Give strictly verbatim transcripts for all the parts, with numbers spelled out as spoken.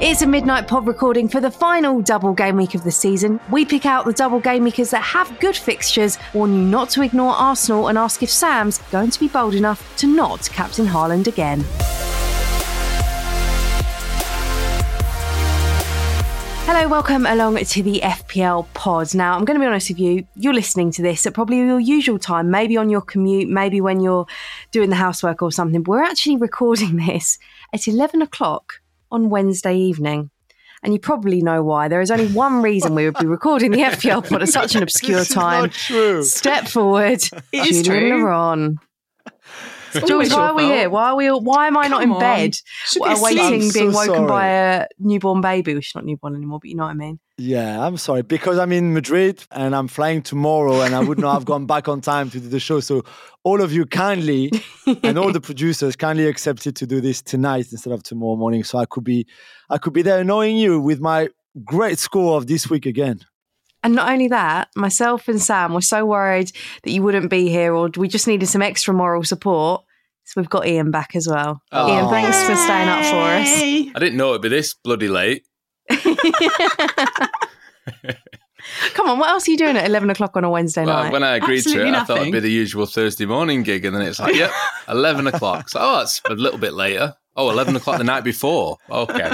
It's a Midnight Pod recording for the final double game week of the season. We pick out the double game weekers that have good fixtures, warn you not to ignore Arsenal, and ask if Sam's going to be bold enough to not captain Haaland again. Hello, welcome along to the F P L pod. Now, I'm going to be honest with you, you're listening to this at probably your usual time, maybe on your commute, maybe when you're doing the housework or something. But we're actually recording this at eleven o'clock on Wednesday evening. And you probably know why. There is only one reason we would be recording the F P L pod at such an obscure this is time. Not true. Step forward, It Julian Laron. George, why are we here? Why are we? All, why am I Come not in on. bed, Should be waiting, asleep. being I'm so woken sorry. by a newborn baby? Well, she's not newborn anymore, but you know what I mean. Yeah, I'm sorry. Because I'm in Madrid and I'm flying tomorrow and I would not have gone back on time to do the show. So all of you kindly, and all the producers kindly accepted to do this tonight instead of tomorrow morning. So I could be, I could be there annoying you with my great score of this week again. And not only that, myself and Sam were so worried that you wouldn't be here, or we just needed some extra moral support. So we've got Ian back as well. Oh. Ian, thanks for staying up for us. Hey. I didn't know it'd be this bloody late. Come on, what else are you doing at eleven o'clock on a Wednesday Well, night? when I agreed Absolutely to it, I thought it'd nothing. be the usual Thursday morning gig, and then it's like, yep, eleven o'clock. So, oh, that's a little bit later. Oh, eleven o'clock the night before. Okay.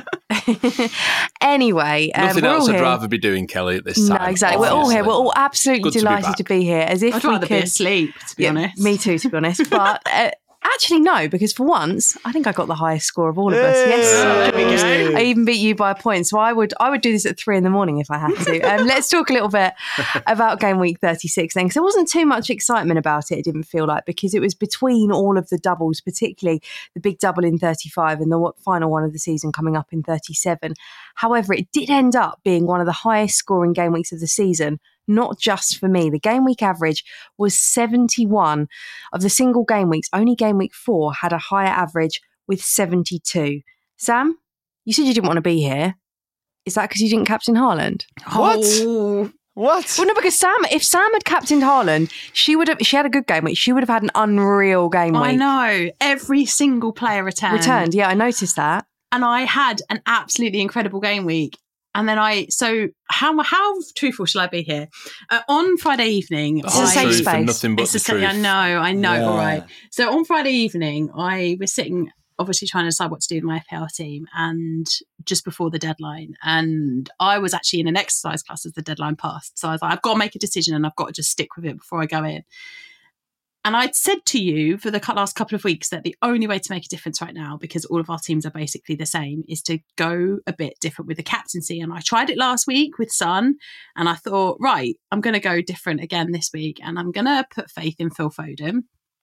Anyway, um, Nothing we're else all I'd here. rather be doing, Kelly, at this No, time. exactly. We're all here. obviously. We're all absolutely Good to be delighted back. to be here. As if I'd we rather could. be asleep, to be Yeah, honest. me too, to be honest. But uh, actually, no, because for once, I think I got the highest score of all of us. Yes, There we go. I even beat you by a point. So I would I would do this at three in the morning if I had to. Um, let's talk a little bit about game week thirty-six then, because there wasn't too much excitement about it, it didn't feel like, because it was between all of the doubles, particularly the big double in thirty-five and the final one of the season coming up in thirty-seven. However, it did end up being one of the highest scoring game weeks of the season, not just for me. The game week average was seventy-one. Of the single game weeks, only game week four had a higher average with seventy-two. Sam, you said you didn't want to be here. Is that because you didn't captain Haaland? What? Oh. What? Well, no, because Sam, if Sam had captained Haaland, she would have. She had a good game week. She would have had an unreal game week. I know. Every single player returned. Returned, yeah, I noticed that. And I had an absolutely incredible game week. And then I, so how how truthful shall I be here? Uh, on Friday evening, The It's whole a safe truth space. and nothing but it's the a sa- truth. I know, I know. Yeah. All right. So on Friday evening, I was sitting, obviously trying to decide what to do with my F P L team, and just before the deadline, and I was actually in an exercise class as the deadline passed. So I was like, I've got to make a decision, and I've got to just stick with it before I go in. And I'd said to you for the last couple of weeks that the only way to make a difference right now, because all of our teams are basically the same, is to go a bit different with the captaincy. And I tried it last week with Son, and I thought, right, I'm going to go different again this week, and I'm going to put faith in Phil Foden,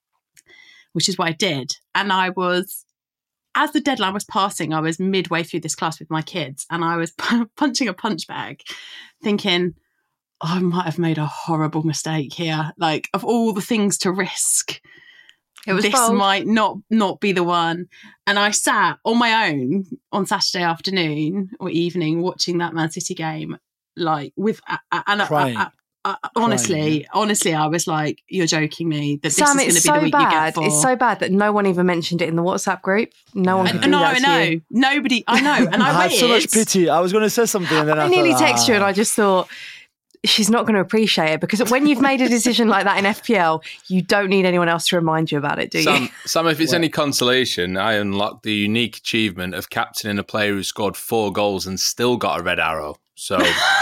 which is what I did. And I was, as the deadline was passing, I was midway through this class with my kids, and I was punching a punch bag, thinking, I might have made a horrible mistake here. Like, of all the things to risk, It was this bold. might not not be the one. And I sat on my own on Saturday afternoon or evening watching that Man City game, like with uh, uh, and uh, Crying. uh, uh, uh, honestly, Crying. honestly, I was like, "You're joking me that this Sam, is going to it's be the so week you get bad. for." It's so bad that no one even mentioned it in the WhatsApp group. No one Yeah. could I, do no, that I to know. you. Nobody, I know, and I, I had waited. so much pity. I was going to say something and then I, I nearly thought, texted you and ah. I just thought, she's not going to appreciate it, because when you've made a decision like that in F P L, you don't need anyone else to remind you about it, do you? Sam, Sam, if it's What? any consolation, I unlocked the unique achievement of captaining a player who scored four goals and still got a red arrow. So,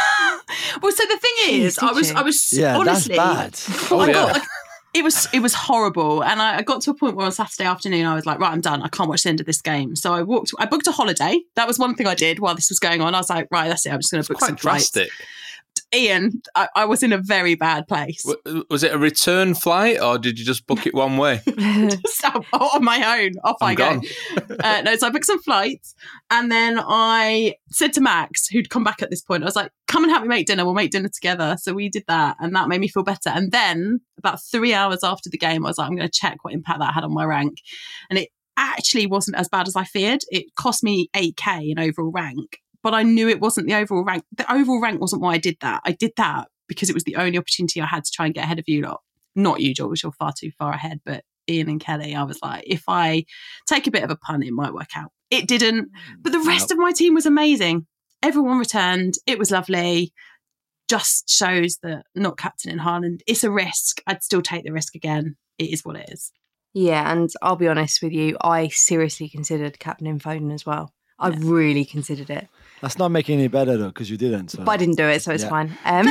Well, so the thing is, Jeez, I did was, you? I was Yeah, honestly, that's bad. oh I yeah. got, like, it was it was horrible, and I, I got to a point where on Saturday afternoon I was like, right, I'm done. I can't watch the end of this game. So I walked. I booked a holiday. That was one thing I did while this was going on. I was like, right, that's it. I'm just going to book some Quite flights. drastic. Ian, I, I was in a very bad place. W- Was it a return flight or did you just book it one way? So on my own, off i I'm go. gone. uh, no, so I booked some flights, and then I said to Max, who'd come back at this point, I was like, come and help me make dinner. We'll make dinner together. So we did that, and that made me feel better. And then about three hours after the game, I was like, I'm going to check what impact that had on my rank. And it actually wasn't as bad as I feared. It cost me eight K in overall rank, but I knew it wasn't the overall rank. The overall rank wasn't why I did that. I did that because it was the only opportunity I had to try and get ahead of you lot. Not you, George, you're far too far ahead, but Ian and Kelly. I was like, if I take a bit of a punt, it might work out. It didn't. But the rest nope. of my team was amazing. Everyone returned. It was lovely. Just shows that not captaining Haaland, it's a risk. I'd still take the risk again. It is what it is. Yeah, and I'll be honest with you, I seriously considered captaining Foden as well. I yeah. really considered it. That's not making it any better though, because you didn't. So. But I didn't do it, so it's yeah. fine. Um,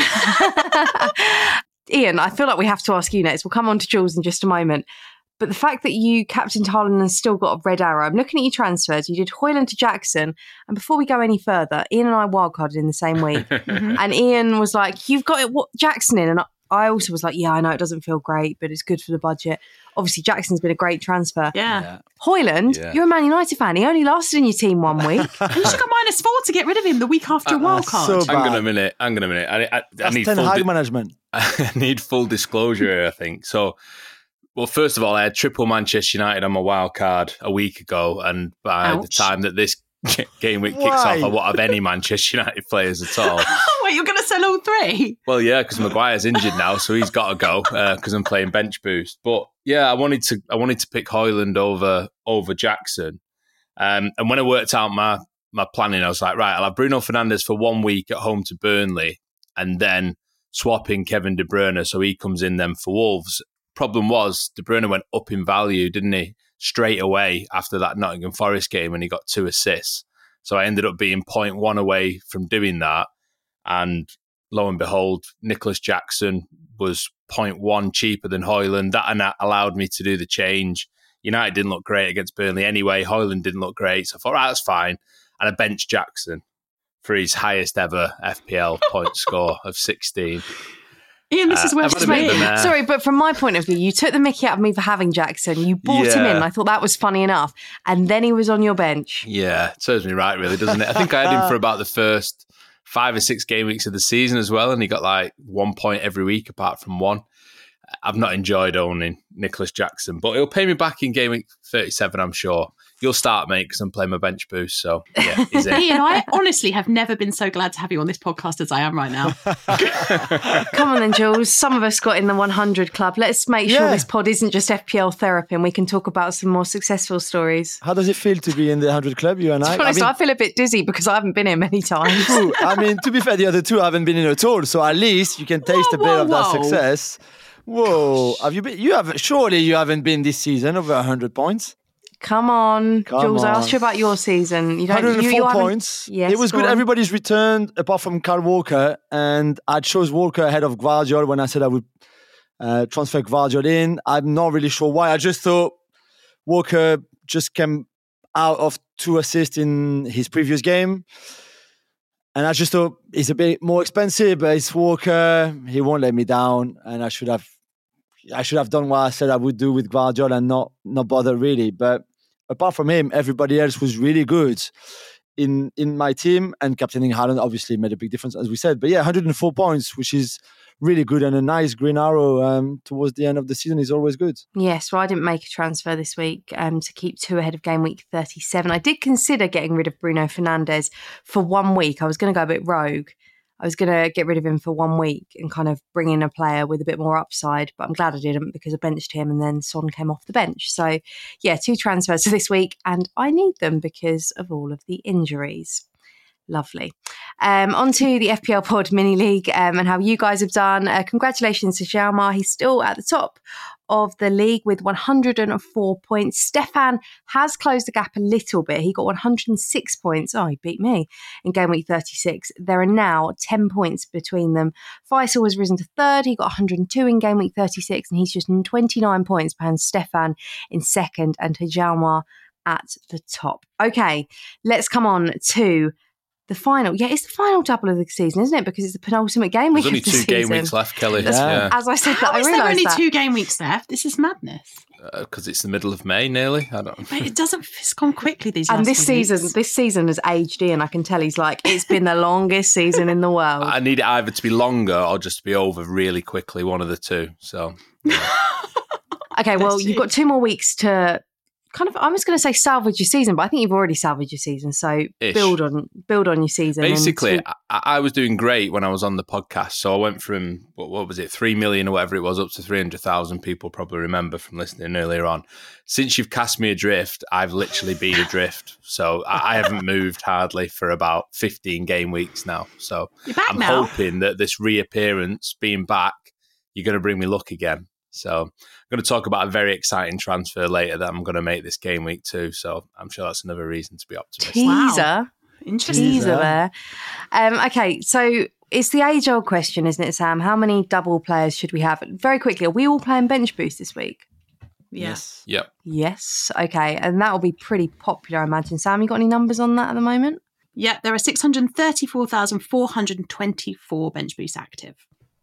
Ian, I feel like we have to ask you next. We'll come on to Jules in just a moment. But the fact that you captained Haaland and still got a red arrow, I'm looking at your transfers. You did Højlund to Jackson. And before we go any further, Ian and I wildcarded in the same week. mm-hmm. And Ian was like, you've got it, what, Jackson in? And I also was like, yeah, I know it doesn't feel great, but it's good for the budget. Obviously, Jackson's been a great transfer. Yeah. yeah. Højlund, yeah. you're a Man United fan. He only lasted in your team one week. And you should got minus four to get rid of him the week after uh, a wild card. So hang on a minute. Hang on a minute. I, I, I need ten full high di- management. I need full disclosure here, I think. So, well, first of all, I had triple Manchester United on my wild card a week ago, and by Ouch. the time that this game week kicks Why? off, I won't have any Manchester United players at all. Wait, you're going to sell all three? Well, yeah, because Maguire's injured now, so he's got to go because uh, I'm playing bench boost. But yeah, I wanted to I wanted to pick Højlund over over Jackson, um, and when I worked out my my planning, I was like, right, I'll have Bruno Fernandes for one week at home to Burnley, and then swap in Kevin De Bruyne so he comes in then for Wolves. Problem was, De Bruyne went up in value, didn't he? Straight away after that Nottingham Forest game, and he got two assists. So I ended up being zero point one away from doing that. And lo and behold, Nicholas Jackson was zero point one cheaper than Højlund. That allowed me to do the change. United didn't look great against Burnley anyway. Højlund didn't look great. So I thought, right, that's fine. And I benched Jackson for his highest ever F P L point score of sixteen. Ian, this is where uh, me. Sorry, but from my point of view, you took the mickey out of me for having Jackson. You brought yeah. him in. I thought that was funny enough. And then he was on your bench. Yeah, it serves me right, really, doesn't it? I think I had him for about the first five or six game weeks of the season as well. And he got like one point every week apart from one. I've not enjoyed owning Nicholas Jackson, but he'll pay me back in game week thirty-seven, I'm sure. You'll start, mate, because I'm playing my bench boost. So, yeah, he's in. Ian, I honestly have never been so glad to have you on this podcast as I am right now. Come on then, Jules. Some of us got in the one hundred club. Let's make sure yeah. this pod isn't just F P L therapy and we can talk about some more successful stories. How does it feel to be in the one hundred club, you and I? To be honest, I, mean, I feel a bit dizzy because I haven't been here many times. True. I mean, to be fair, the other two haven't been in at all. So at least you can taste whoa, a bit whoa, of that whoa. success. Whoa. Have you been? You have surely you haven't been this season over one hundred points. Come on, Come Jules. on. I asked you about your season. You don't. one hundred four you, you points. Yes, it was good. On. Everybody's returned apart from Kyle Walker, and I chose Walker ahead of Gvardiol when I said I would uh, transfer Gvardiol in. I'm not really sure why. I just thought Walker just came out of two assists in his previous game, and I just thought he's a bit more expensive, but it's Walker. He won't let me down, and I should have. I should have done what I said I would do with Gvardiol and not not bother really, but. Apart from him, everybody else was really good in in my team, and captaining Haaland obviously made a big difference, as we said. But yeah, one hundred four points, which is really good, and a nice green arrow um, towards the end of the season is always good. Yes, well, I didn't make a transfer this week um, to keep two ahead of game week thirty-seven. I did consider getting rid of Bruno Fernandes for one week. I was going to go a bit rogue. I was going to get rid of him for one week and kind of bring in a player with a bit more upside, but I'm glad I didn't because I benched him and then Son came off the bench. So yeah, two transfers this week and I need them because of all of the injuries. Lovely. Um, on to the F P L Pod Mini League um, and how you guys have done. Uh, congratulations to Xiaoma. He's still at the top of the league with one hundred four points. Stefan has closed the gap a little bit. He got one hundred six points. Oh, he beat me in game week thirty-six. There are now ten points between them. Faisal has risen to third. He got one hundred two in game week thirty-six and he's just twenty-nine points behind Stefan in second and Xiaoma at the top. Okay, let's come on to the final, yeah, it's the final double of the season, isn't it? Because it's the penultimate game week. There's only of the two season. game weeks left, Kelly. That's, yeah. As I said, How that I is realised there only that. two game weeks left? This is madness. Because uh, it's the middle of May, nearly. I don't. But it doesn't. It's gone quickly these. And last this few season, weeks. this season has aged in. I can tell he's like, it's been the longest season in the world. I need it either to be longer or just to be over really quickly. One of the two. So. Yeah. Okay, well, you've got two more weeks to kind of, I was going to say salvage your season, but I think you've already salvaged your season. So Ish. build on build on your season. Basically, and I, I was doing great when I was on the podcast. So I went from, what, what was it, three million or whatever it was, up to three hundred thousand people probably remember from listening earlier on. Since you've cast me adrift, I've literally been adrift. So I, I haven't moved hardly for about fifteen game weeks now. So You're back I'm now. hoping that this reappearance, being back, you're going to bring me luck again. So I'm going to talk about a very exciting transfer later that I'm going to make this game week too. So I'm sure that's another reason to be optimistic. teaser. Wow. Interesting. Teaser there. Um, okay, so it's the age-old question, isn't it, Sam? How many double players should we have? Very quickly, are we all playing bench boost this week? Yes. Yep. Yes. Okay, and that will be pretty popular, I imagine. Sam, you got any numbers on that at the moment? Yeah, there are six hundred thirty-four thousand four hundred twenty-four bench boosts active.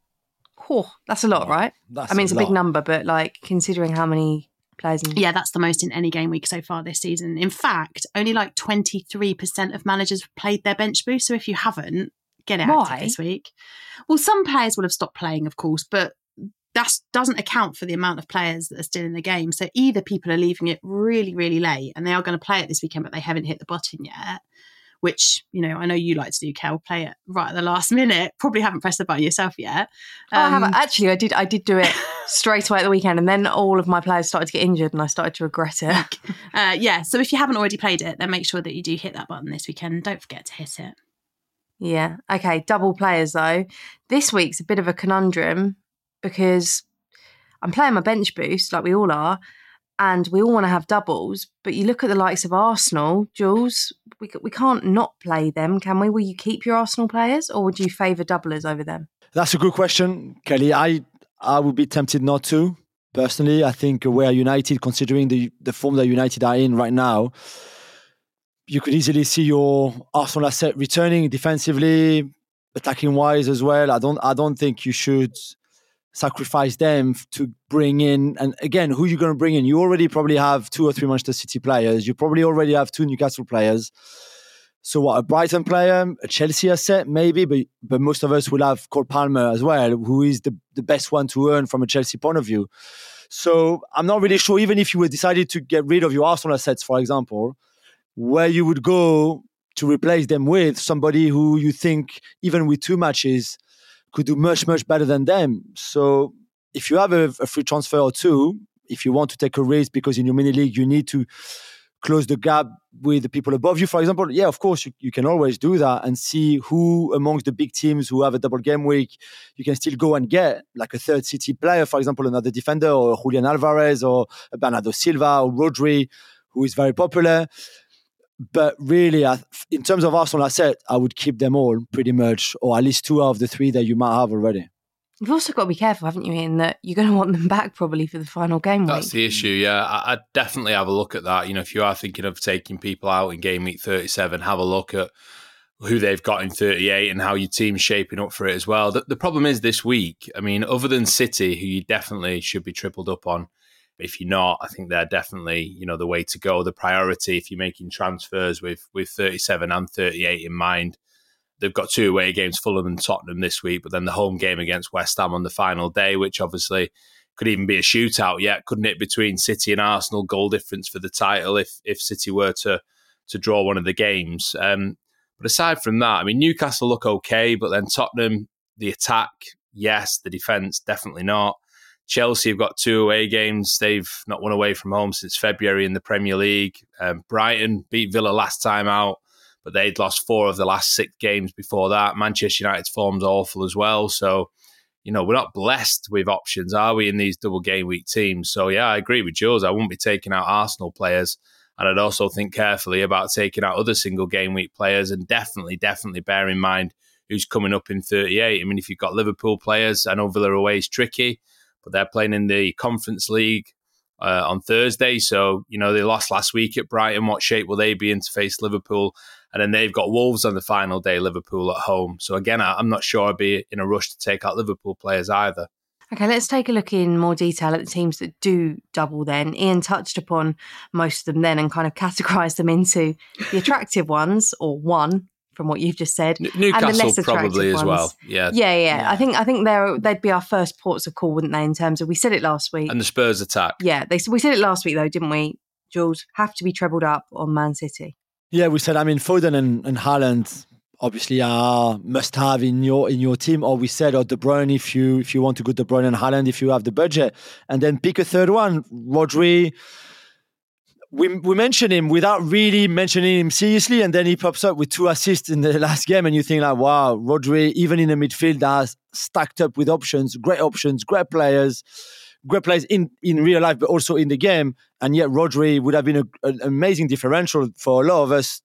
Oh, that's a lot, right? That's I mean, it's a big lot. number, but like considering how many players. In- Yeah, that's the most in any game week so far this season. In fact, only like twenty-three percent of managers have played their bench boost. So if you haven't, get it Why? active this week. Well, some players will have stopped playing, of course, but that doesn't account for the amount of players that are still in the game. So either people are leaving it really, really late and they are going to play it this weekend, but they haven't hit the button yet, which, you know, I know you like to do, Kel, play it right at the last minute. Probably haven't pressed the button yourself yet. Oh, I Um, have actually. I did. I did do it straight away at the weekend, and then all of my players started to get injured, and I started to regret it. uh, yeah, so if you haven't already played it, then make sure that you do hit that button this weekend. Don't forget to hit it. Yeah. Okay. Double players though. This week's a bit of a conundrum because I'm playing my bench boost like we all are, and we all want to have doubles. But you look at the likes of Arsenal, Jules. We we can't not play them, can we? Will you keep your Arsenal players, or would you favour doublers over them? That's a good question, Kelly. I I would be tempted not to. Personally, I think where United, considering the the form that United are in right now, you could easily see your Arsenal asset returning defensively, attacking wise as well. I don't I don't think you should sacrifice them to bring in. And again, who are you going to bring in? You already probably have two or three Manchester City players. You probably already have two Newcastle players. So what, a Brighton player, a Chelsea asset, maybe, but but most of us will have Cole Palmer as well, who is the, the best one to earn from a Chelsea point of view. So I'm not really sure, even if you were decided to get rid of your Arsenal assets, for example, where you would go to replace them with somebody who you think, even with two matches, could do much, much better than them. So if you have a, a free transfer or two, if you want to take a risk because in your mini league you need to close the gap with the people above you, for example, yeah, of course, you, you can always do that and see who amongst the big teams who have a double game week, you can still go and get like a third City player, for example, another defender or Julian Alvarez or Bernardo Silva or Rodri, who is very popular. But really, I, in terms of Arsenal asset, I would keep them all pretty much, or at least two out of the three that you might have already. You've also got to be careful, haven't you, in that you're going to want them back probably for the final game week. That's the issue, yeah. I, I'd definitely have a look at that. You know, if you are thinking of taking people out in game week thirty-seven, have a look at who they've got in thirty-eight and how your team's shaping up for it as well. The, the problem is this week, I mean, other than City, who you definitely should be tripled up on, if you're not, I think they're definitely, you know, the way to go. The priority, if you're making transfers with, with thirty-seven and thirty-eight in mind. They've got two away games, Fulham and Tottenham this week, but then the home game against West Ham on the final day, which obviously could even be a shootout yet, couldn't it, between City and Arsenal, goal difference for the title if if City were to to draw one of the games. Um, but aside from that, I mean, Newcastle look okay, but then Tottenham, the attack, yes, the defence, definitely not. Chelsea have got two away games. They've not won away from home since February in the Premier League. Um, Brighton beat Villa last time out, but they'd lost four of the last six games before that. Manchester United's form's awful as well. So, you know, we're not blessed with options, are we, in these double game week teams? So, yeah, I agree with Jules. I wouldn't be taking out Arsenal players. And I'd also think carefully about taking out other single game week players and definitely, definitely bear in mind who's coming up in thirty-eight. I mean, if you've got Liverpool players, I know Villa away is tricky, but they're playing in the Conference League uh, on Thursday. So, you know, they lost last week at Brighton. What shape will they be in to face Liverpool? And then they've got Wolves on the final day, Liverpool at home. So again, I'm not sure I'd be in a rush to take out Liverpool players either. Okay, let's take a look in more detail at the teams that do double then. Ian touched upon most of them then and kind of categorised them into the attractive ones, or one, from what you've just said. N- Newcastle and the less probably attractive as ones. well. Yeah. Yeah, yeah. Yeah. I think I think they're, they'd be our first ports of call, wouldn't they, in terms of, we said it last week. And the Spurs attack. Yeah, they, we said it last week though, didn't we? Jules, have to be trebled up on Man City? Yeah, we said, I mean, Foden and, and Haaland obviously are must-have in your in your team. Or we said, or De Bruyne, if you if you want to go De Bruyne and Haaland, if you have the budget. And then pick a third one. Rodri, we we mentioned him without really mentioning him seriously, and then he pops up with two assists in the last game, and you think like, wow, Rodri, even in the midfield, has stacked up with options, great options, great players. Great players in, in real life, but also in the game. And yet Rodri would have been a, an amazing differential for a lot of us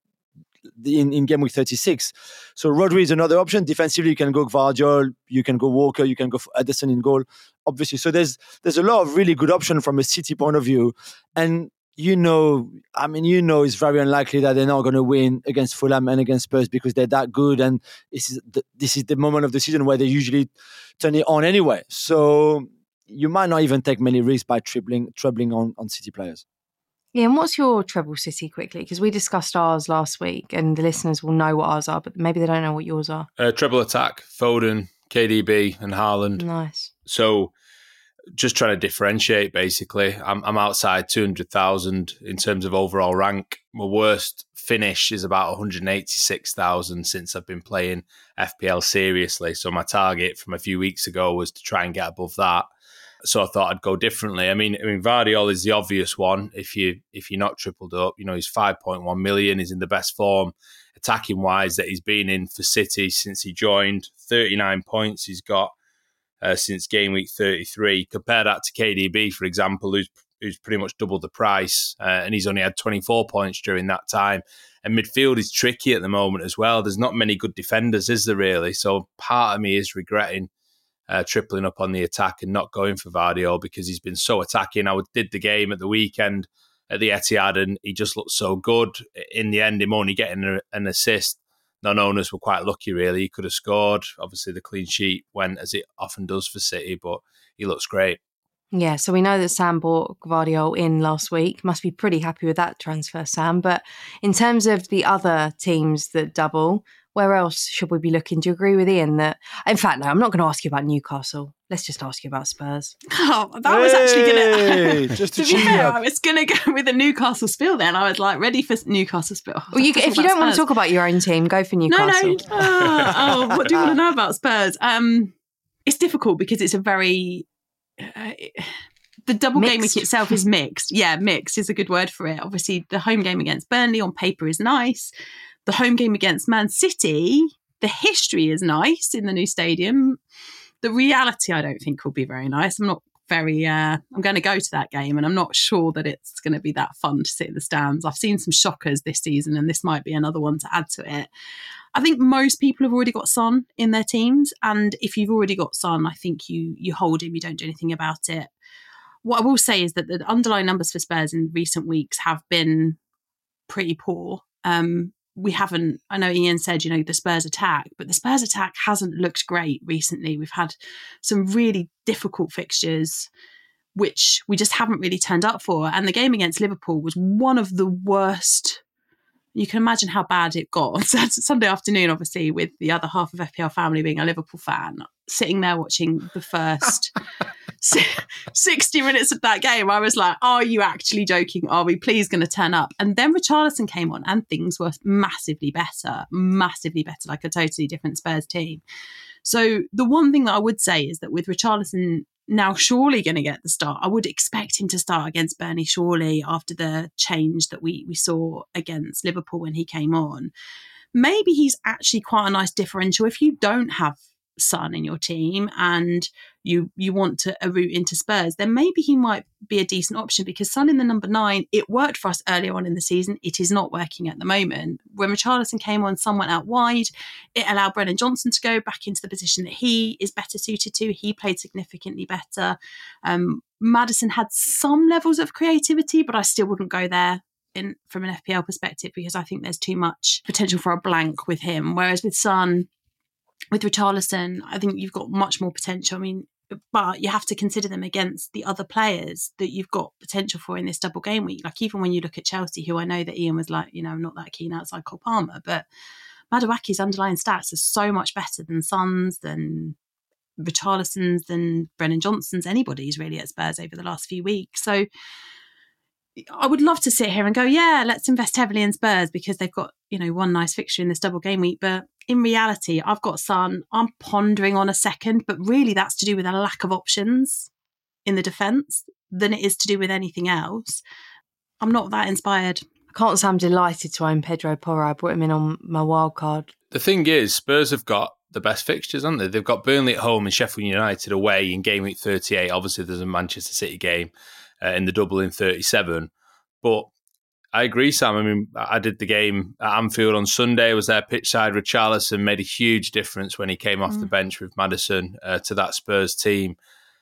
in, in game week thirty-six. So Rodri is another option. Defensively, you can go Gvardiol, you can go Walker, you can go Ederson in goal, obviously. So there's there's a lot of really good options from a City point of view. And you know, I mean, you know, it's very unlikely that they're not going to win against Fulham and against Spurs because they're that good. And this is the, this is the moment of the season where they usually turn it on anyway. So you might not even take many risks by tripling, trebling on, on City players. Yeah, and what's your treble City quickly? Because we discussed ours last week and the listeners will know what ours are, but maybe they don't know what yours are. Uh, treble attack, Foden, K D B and Haaland. Nice. So just trying to differentiate, basically. I'm, I'm outside two hundred thousand in terms of overall rank. My worst finish is about one hundred eighty-six thousand since I've been playing F P L seriously. So my target from a few weeks ago was to try and get above that. So I thought I'd go differently. I mean, I mean, Gvardiol is the obvious one. If you if you're not tripled up, you know, he's five point one million. He's in the best form, attacking wise, that he's been in for City since he joined. thirty-nine points he's got uh, since game week thirty-three. Compare that to K D B, for example, who's who's pretty much doubled the price, uh, and he's only had twenty-four points during that time. And midfield is tricky at the moment as well. There's not many good defenders, is there really? So part of me is regretting Uh, tripling up on the attack and not going for Gvardiol because he's been so attacking. I did the game at the weekend at the Etihad and he just looked so good. In the end, him only getting a, an assist. Non-owners were quite lucky, really. He could have scored. Obviously, the clean sheet went as it often does for City, but he looks great. Yeah, so we know that Sam bought Gvardiol in last week. Must be pretty happy with that transfer, Sam. But in terms of the other teams that double, where else should we be looking? Do you agree with Ian that... In fact, no, I'm not going to ask you about Newcastle. Let's just ask you about Spurs. Oh, that was actually going to... Just to, to cheer be fair, up. I was going to go with a Newcastle spiel then. I was like, ready for Newcastle spiel. Well, you, if you don't want to talk about your own team, go for Newcastle. No, no. Uh, oh, what do you want to know about Spurs? Um, it's difficult because it's a very... Uh, the double mixed. Game week itself is mixed. Yeah, mixed is a good word for it. Obviously, the home game against Burnley on paper is nice. The home game against Man City, the history is nice in the new stadium. The reality, I don't think, will be very nice. I'm not very, uh, I'm going to go to that game and I'm not sure that it's going to be that fun to sit in the stands. I've seen some shockers this season and this might be another one to add to it. I think most people have already got Son in their teams. And if you've already got Son, I think you you hold him, you don't do anything about it. What I will say is that the underlying numbers for Spurs in recent weeks have been pretty poor. Um, we haven't, I know Ian said, you know, the Spurs attack, but the Spurs attack hasn't looked great recently. We've had some really difficult fixtures, which we just haven't really turned up for. And the game against Liverpool was one of the worst. You can imagine how bad it got on Sunday afternoon, obviously, with the other half of F P L family being a Liverpool fan, sitting there watching the first sixty minutes of that game. I was like, are you actually joking? Are we please going to turn up? And then Richarlison came on and things were massively better, massively better, like a totally different Spurs team. So the one thing that I would say is that with Richarlison now surely going to get the start, I would expect him to start against Burnley surely after the change that we we saw against Liverpool when he came on. Maybe he's actually quite a nice differential if you don't have Son in your team and you you want to a route into Spurs, then maybe he might be a decent option because Son in the number nine, it worked for us earlier on in the season. It is not working at the moment. When Richarlison came on, Son went out wide. It allowed Brennan Johnson to go back into the position that he is better suited to. He played significantly better. Um, Maddison had some levels of creativity, but I still wouldn't go there in from an F P L perspective because I think there's too much potential for a blank with him. Whereas with Son, with Richarlison, I think you've got much more potential. I mean, but you have to consider them against the other players that you've got potential for in this double game week. Like even when you look at Chelsea, who I know that Ian was like, you know, not that keen outside Cole Palmer, but Maduaki's underlying stats are so much better than Son's, than Richarlison's, than Brennan Johnson's, anybody's really at Spurs over the last few weeks. So I would love to sit here and go, yeah, let's invest heavily in Spurs because they've got, you know, one nice fixture in this double game week. But in reality, I've got Son. I'm pondering on a second, but really that's to do with a lack of options in the defence than it is to do with anything else. I'm not that inspired. I can't say I'm delighted to own Pedro Porro. I brought him in on my wild card. The thing is, Spurs have got the best fixtures, haven't they? They've got Burnley at home and Sheffield United away in game week thirty-eight. Obviously, there's a Manchester City game uh, in the double in thirty-seven. But I agree, Sam. I mean, I did the game at Anfield on Sunday. I was there pitchside. Richarlison made a huge difference when he came off mm. the bench with Maddison uh, to that Spurs team.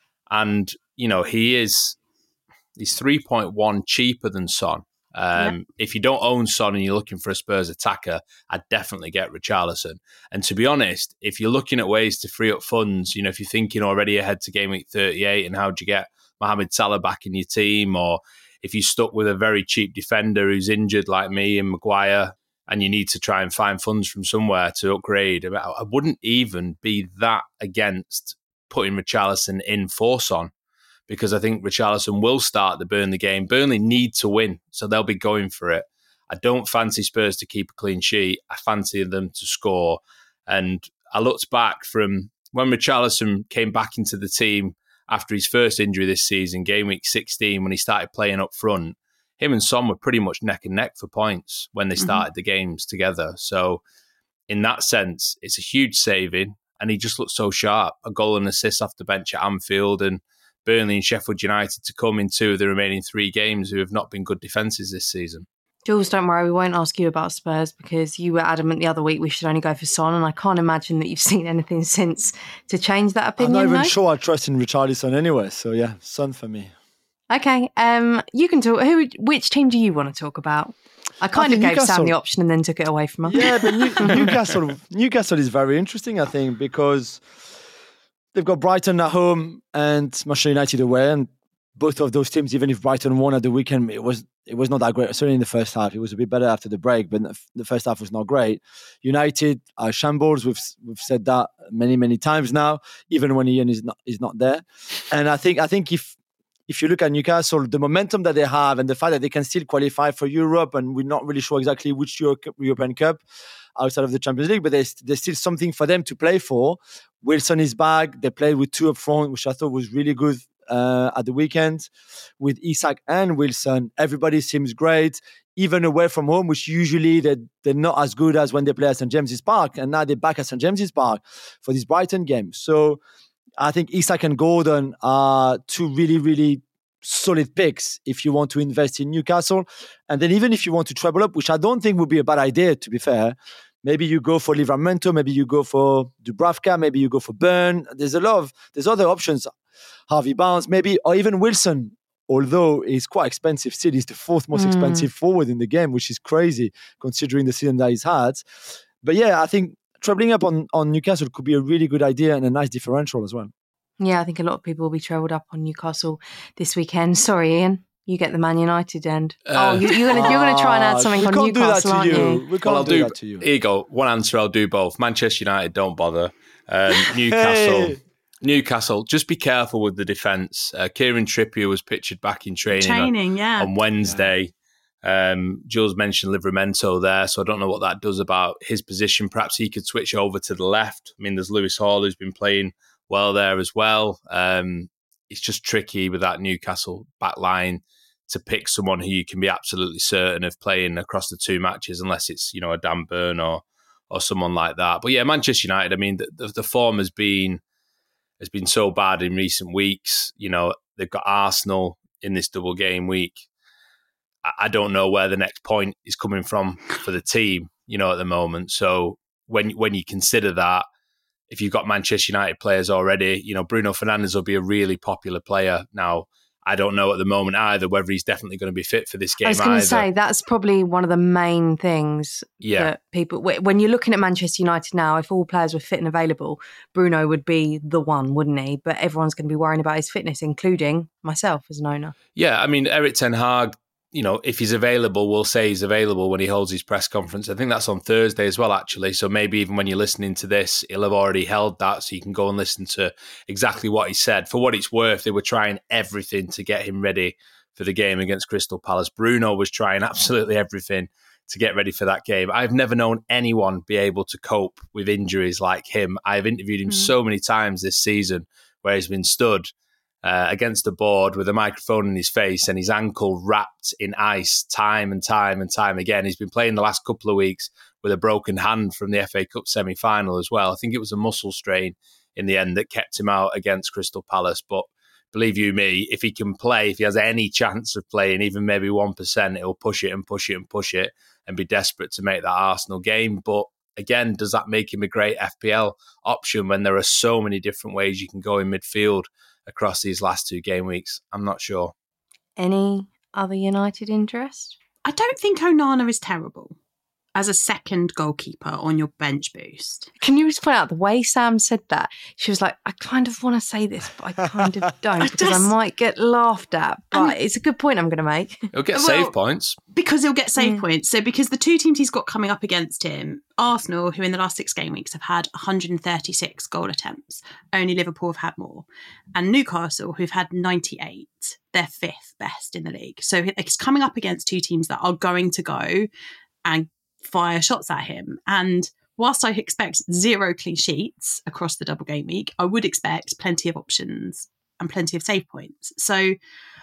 And, you know, he is, he's three point one cheaper than Son. Um, yeah. If you don't own Son and you're looking for a Spurs attacker, I'd definitely get Richarlison. And to be honest, if you're looking at ways to free up funds, you know, if you're thinking already ahead to game week thirty-eight and how do you get Mohamed Salah back in your team, or if you're stuck with a very cheap defender who's injured like me and Maguire and you need to try and find funds from somewhere to upgrade, I wouldn't even be that against putting Richarlison in for Son, because I think Richarlison will start the Burnley game. Burnley need to win, so they'll be going for it. I don't fancy Spurs to keep a clean sheet. I fancy them to score. And I looked back from when Richarlison came back into the team after his first injury this season, game week sixteen, when he started playing up front. Him and Son were pretty much neck and neck for points when they started mm-hmm. the games together. So in that sense, it's a huge saving. And he just looked so sharp. A goal and assist off the bench at Anfield, and Burnley and Sheffield United to come in two of the remaining three games who have not been good defences this season. Jules, don't worry, we won't ask you about Spurs because you were adamant the other week we should only go for Son, and I can't imagine that you've seen anything since to change that opinion. I'm not even though. sure I trust in Richarlison anyway, so yeah, Son for me. Okay, um, you can talk. Who? Which team do you want to talk about? I kind I of gave Newcastle. Sam the option and then took it away from her. Yeah, but New- Newcastle, Newcastle is very interesting, I think, because they've got Brighton at home and Manchester United away, and both of those teams, even if Brighton won at the weekend, it was it was not that great. Certainly in the first half, it was a bit better after the break, but the first half was not great. United are shambles. We've we've said that many many times now, even when Ian is not is not there. And I think I think if if you look at Newcastle, the momentum that they have and the fact that they can still qualify for Europe, and we're not really sure exactly which Euro- European Cup outside of the Champions League, but there's, there's still something for them to play for. Wilson is back. They played with two up front, which I thought was really good uh, at the weekend. With Isak and Wilson, everybody seems great, even away from home, which usually they're, they're not as good as when they play at Saint James's Park. And now they're back at Saint James's Park for this Brighton game. So I think Isak and Gordon are two really, really solid picks if you want to invest in Newcastle. And then even if you want to treble up, which I don't think would be a bad idea, to be fair, maybe you go for Livramento, maybe you go for Dubravka, maybe you go for Burn. There's a lot of, there's other options. Harvey Barnes, maybe, or even Wilson, although he's quite expensive still. He's the fourth most mm. expensive forward in the game, which is crazy considering the season that he's had. But yeah, I think trebling up on, on Newcastle could be a really good idea and a nice differential as well. Yeah, I think a lot of people will be trebled up on Newcastle this weekend. Sorry, Ian. You get the Man United end. Uh, oh, you, you're going to you're going to try and add something on Newcastle, aren't you? you? We can't well, I'll do, do that to you. Here you go. One answer, I'll do both. Manchester United, don't bother. Um, Newcastle, hey. Newcastle, just be careful with the defence. Uh, Kieran Trippier was pictured back in training, training on, yeah. on Wednesday. Um, Jules mentioned Livramento there, so I don't know what that does about his position. Perhaps he could switch over to the left. I mean, there's Lewis Hall who's been playing well there as well. Um, it's just tricky with that Newcastle back line to pick someone who you can be absolutely certain of playing across the two matches, unless it's, you know, a Dan Burn or or someone like that. But yeah, Manchester United, I mean, the, the form has been has been so bad in recent weeks. You know, they've got Arsenal in this double game week. I, I don't know where the next point is coming from for the team, you know, at the moment. So when when you consider that, if you've got Manchester United players already, you know, Bruno Fernandes will be a really popular player. Now, I don't know at the moment either whether he's definitely going to be fit for this game. I was going either. to say, that's probably one of the main things yeah. that people, when you're looking at Manchester United now, if all players were fit and available, Bruno would be the one, wouldn't he? But everyone's going to be worrying about his fitness, including myself as an owner. Yeah, I mean, Erik ten Hag, you know, if he's available, we'll say he's available when he holds his press conference. I think that's on Thursday as well, actually. So maybe even when you're listening to this, he'll have already held that, so you can go and listen to exactly what he said. For what it's worth, they were trying everything to get him ready for the game against Crystal Palace. Bruno was trying absolutely everything to get ready for that game. I've never known anyone be able to cope with injuries like him. I've interviewed him mm. so many times this season where he's been stood uh, against the board with a microphone in his face and his ankle wrapped in ice time and time and time again. He's been playing the last couple of weeks with a broken hand from the F A Cup semi-final as well. I think it was a muscle strain in the end that kept him out against Crystal Palace. But believe you me, if he can play, if he has any chance of playing, even maybe one percent, he'll push it and push it and push it and be desperate to make that Arsenal game. But again, does that make him a great F P L option when there are so many different ways you can go in midfield across these last two game weeks? I'm not sure. Any other United interest? I don't think Onana is terrible as a second goalkeeper on your bench boost. Can you just point out the way Sam said that? She was like, I kind of want to say this, but I kind of don't I because just, I might get laughed at. But um, it's a good point I'm going to make. He'll get well, save points. Because he'll get save mm. points. So because the two teams he's got coming up against him, Arsenal, who in the last six game weeks have had one hundred thirty-six goal attempts, only Liverpool have had more, and Newcastle, who've had ninety-eight, they're fifth best in the league. So it's coming up against two teams that are going to go and fire shots at him. And whilst I expect zero clean sheets across the double game week, I would expect plenty of options and plenty of save points. So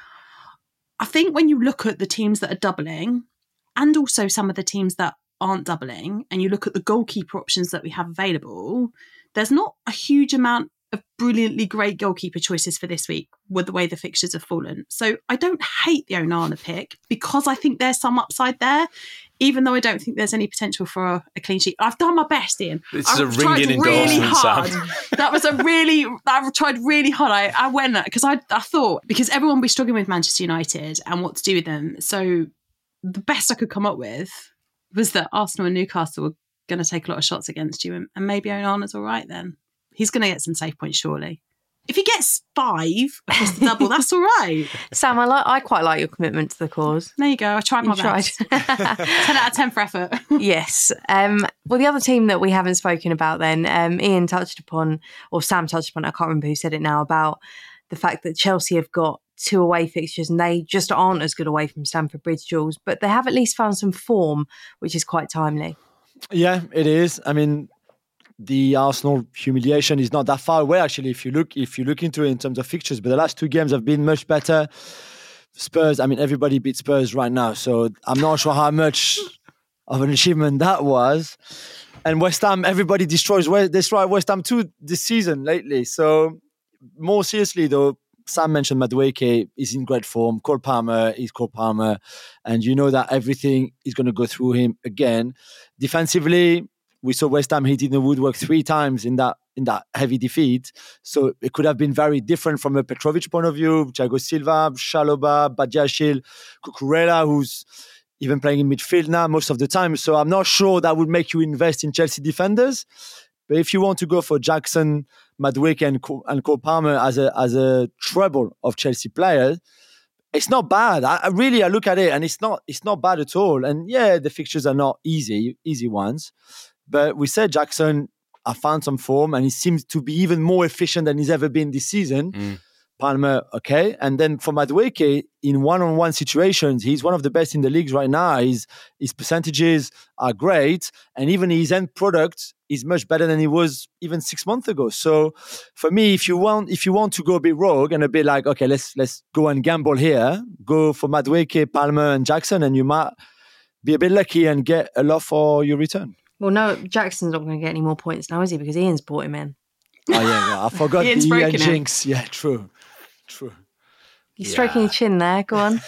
I think when you look at the teams that are doubling and also some of the teams that aren't doubling, and you look at the goalkeeper options that we have available, there's not a huge amount of brilliantly great goalkeeper choices for this week with the way the fixtures have fallen. So I don't hate the Onana pick because I think there's some upside there, even though I don't think there's any potential for a, a clean sheet. I've done my best, Ian. This I've is a ringing endorsement, really hard. Sam. That was a really, I've tried really hard. I, I went, because I, I thought, because everyone will be struggling with Manchester United and what to do with them. So the best I could come up with was that Arsenal and Newcastle were going to take a lot of shots against you, and, and maybe Onana's all right then. He's going to get some save points, surely. If he gets five across the double, that's all right. Sam, I like. I quite like your commitment to the cause. There you go. I tried my you best. Tried. ten out of ten for effort. Yes. Um, well, the other team that we haven't spoken about then, um, Ian touched upon, or Sam touched upon, I can't remember who said it now, about the fact that Chelsea have got two away fixtures and they just aren't as good away from Stamford Bridge, Jules, but they have at least found some form, which is quite timely. Yeah, it is. I mean, the Arsenal humiliation is not that far away, actually, if you look if you look into it in terms of fixtures. But the last two games have been much better. Spurs, I mean, everybody beats Spurs right now, so I'm not sure how much of an achievement that was. And West Ham, everybody destroys West, destroyed West Ham too this season lately. So more seriously, though, Sam mentioned Madueke is in great form. Cole Palmer is Cole Palmer, and you know that everything is going to go through him again. Defensively, we saw West Ham hitting the woodwork three times in that in that heavy defeat. So it could have been very different from a Petrovic point of view. Thiago Silva, Chalobah, Badiashile, Cucurella, who's even playing in midfield now most of the time. So I'm not sure that would make you invest in Chelsea defenders. But if you want to go for Jackson, Madueke, and Cole, and Cole Palmer as a as a treble of Chelsea players, it's not bad. I, I really I look at it and it's not it's not bad at all. And yeah, the fixtures are not easy easy ones. But we said Jackson, I found some form and he seems to be even more efficient than he's ever been this season. Mm. Palmer, okay. And then for Madueke, in one-on-one situations, he's one of the best in the leagues right now. His, his percentages are great. And even his end product is much better than he was even six months ago. So for me, if you want if you want to go a bit rogue and a bit like, okay, let's let's go and gamble here, go for Madueke, Palmer and Jackson, and you might be a bit lucky and get a lot for your return. Well, no, Jackson's not going to get any more points now, is he? Because Ian's brought him in. Oh, yeah, yeah. I forgot the Ian jinx. Yeah, true. True. You're yeah. stroking your chin there. Go on.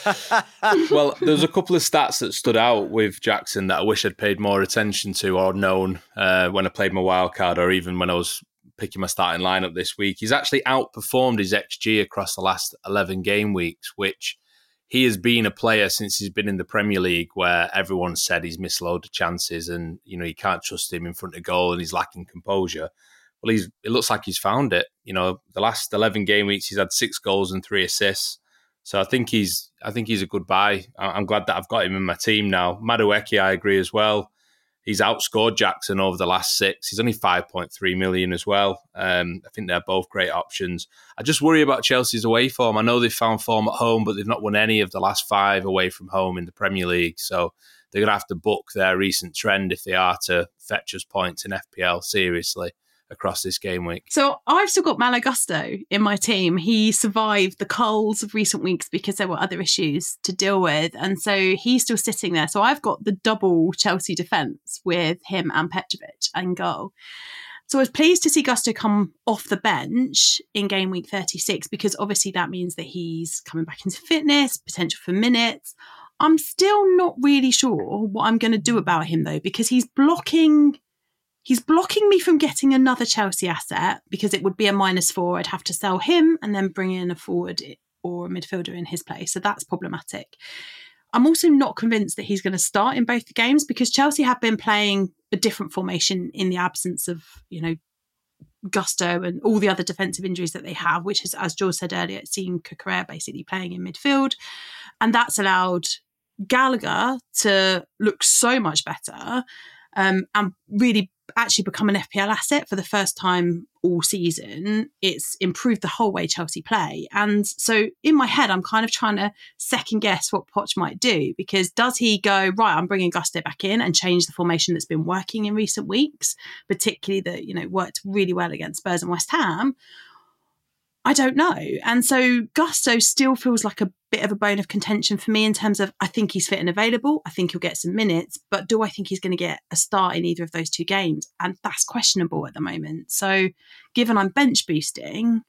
Well, there's a couple of stats that stood out with Jackson that I wish I'd paid more attention to or known uh, when I played my wild card or even when I was picking my starting lineup this week. He's actually outperformed his X G across the last eleven game weeks, which he has been a player since he's been in the Premier League where everyone said he's missed loads of chances and, you know, you can't trust him in front of goal and he's lacking composure. Well, he's it looks like he's found it. You know, the last eleven game weeks, he's had six goals and three assists. So I think he's I think he's a good buy. I'm glad that I've got him in my team now. Madueke, I agree as well. he's outscored Jackson over the last six. He's only five point three million as well. Um, I think they're both great options. I just worry about Chelsea's away form. I know they've found form at home, but they've not won any of the last five away from home in the Premier League. So they're going to have to book their recent trend if they are to fetch us points in F P L seriously across this game week. So I've still got Malo Gusto in my team. He survived the culls of recent weeks because there were other issues to deal with. And so he's still sitting there. So I've got the double Chelsea defence with him and Petrovic and goal. So I was pleased to see Gusto come off the bench in game week thirty-six, because obviously that means that he's coming back into fitness, potential for minutes. I'm still not really sure what I'm going to do about him though, because he's blocking... He's blocking me from getting another Chelsea asset, because it would be a minus four. I'd have to sell him and then bring in a forward or a midfielder in his place. So that's problematic. I'm also not convinced that he's going to start in both the games, because Chelsea have been playing a different formation in the absence of, you know, Gusto and all the other defensive injuries that they have, which is, as George said earlier, seeing Cucurella basically playing in midfield. And that's allowed Gallagher to look so much better um, and really actually become an F P L asset for the first time all season. It's improved the whole way Chelsea play. And so in my head, I'm kind of trying to second guess what Poch might do, because does he go, right, I'm bringing Gusto back in and change the formation that's been working in recent weeks, particularly that, you know, worked really well against Spurs and West Ham? I don't know. And so Gusto still feels like a bit of a bone of contention for me in terms of, I think he's fit and available. I think he'll get some minutes, but do I think he's going to get a start in either of those two games? And that's questionable at the moment. So given I'm bench boosting,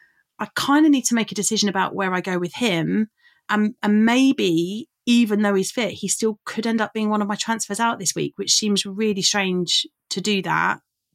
I kind of need to make a decision about where I go with him. And, and maybe even though he's fit, he still could end up being one of my transfers out this week, which seems really strange to do that.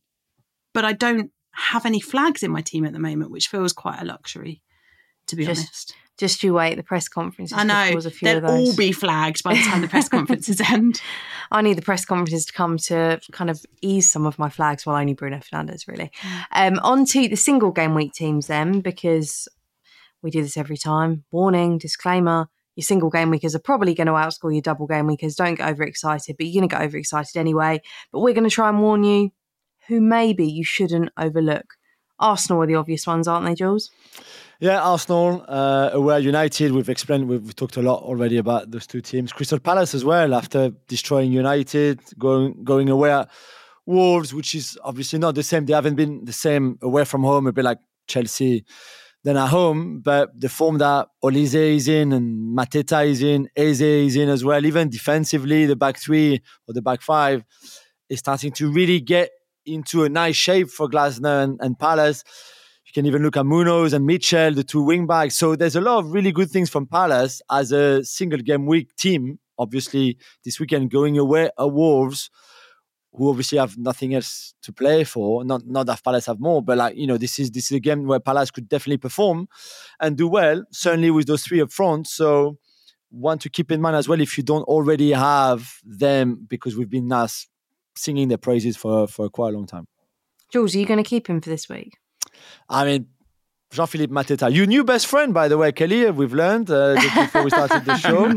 But I don't have any flags in my team at the moment, which feels quite a luxury, to be just, honest. Just you wait, the press conferences. I know, a few they'll of those. all be flagged by the time the press conferences end. I need the press conferences to come to kind of ease some of my flags. Well, only Bruno Fernandes, really. Um, on to the single game week teams then, because we do this every time. Warning, disclaimer, your single game weekers are probably going to outscore your double game weekers. Don't get overexcited, but you're going to get overexcited anyway. But we're going to try and warn you who maybe you shouldn't overlook. Arsenal are the obvious ones, aren't they, Jules? Yeah, Arsenal, uh, aware United. We've explained, we've talked a lot already about those two teams. Crystal Palace as well, after destroying United, going going away at Wolves, which is obviously not the same. They haven't been the same away from home, a bit like Chelsea than at home. But the form that Olise is in and Mateta is in, Eze is in as well, even defensively, the back three or the back five is starting to really get into a nice shape for Glasner and, and Palace. You can even look at Munoz and Mitchell, the two wing backs. So there's a lot of really good things from Palace as a single game week team. Obviously, this weekend going away at Wolves, who obviously have nothing else to play for. Not not that Palace have more, but like, you know, this is this is a game where Palace could definitely perform and do well, certainly with those three up front. So one to keep in mind as well, if you don't already have them, because we've been nice singing their praises for for quite a long time. Jules, are you going to keep him for this week? I mean, Jean-Philippe Mateta, your new best friend, by the way, Kelly, we've learned uh, just before we started the show.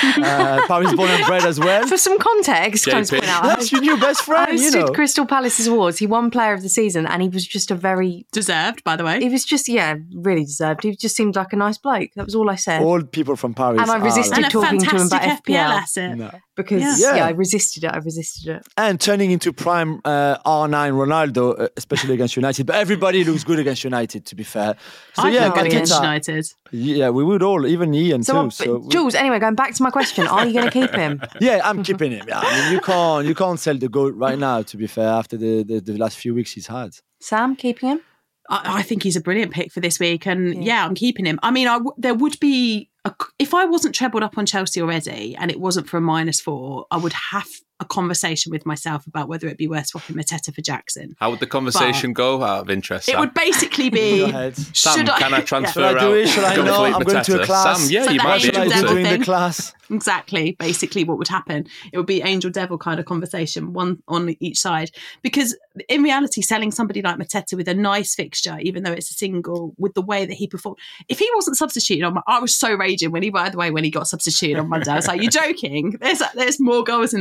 uh, Paris born and bred as well. For some context, J P. can I just point out, That's your new best friend, I you hosted know. Crystal Palace's awards. He won Player of the Season, and he was just a very... Deserved, by the way. He was just, yeah, really deserved. He just seemed like a nice bloke. That was all I said. All people from Paris. And I resisted And a talking to him fantastic about F P L F P L. asset. No. Because, Yeah. yeah. Yeah. I resisted it. I resisted it. And turning into prime uh, R nine Ronaldo, uh, especially against United. But everybody looks good against United, to be fair. So I yeah, feel good against Mateta, United. yeah, we would all, even Ian So, too. uh, So we- Jules, anyway, going back to my question, are you going to keep him? yeah, I'm keeping him. Yeah, I mean, you can't you can't sell the goat right now, to be fair, after the, the, the last few weeks he's had. Sam, keeping him? I, I think he's a brilliant pick for this week. And Yeah. yeah, I'm keeping him. I mean, I w- there would be, a, if I wasn't trebled up on Chelsea already and it wasn't for a minus four, I would have a conversation with myself about whether it'd be worth swapping Mateta for Jackson. How would the conversation go out of interest, It Sam? would basically Go be, ahead. Sam, should I- can I Yeah. transfer Shall I do out? it? Shall I John not? Philippe I'm going to a Mateta? class. Sam, yeah, So you the might What be should I Angel do able Devil to. during thing. the class? exactly, basically what would happen. It would be Angel Devil kind of conversation, one on each side. Because in reality, selling somebody like Mateta with a nice fixture, even though it's a single, with the way that he performed, if he wasn't substituted on, I was so raging when he, by the way, when he got substituted on Monday, I was like, "You're joking? There's there's more goals in this for him. I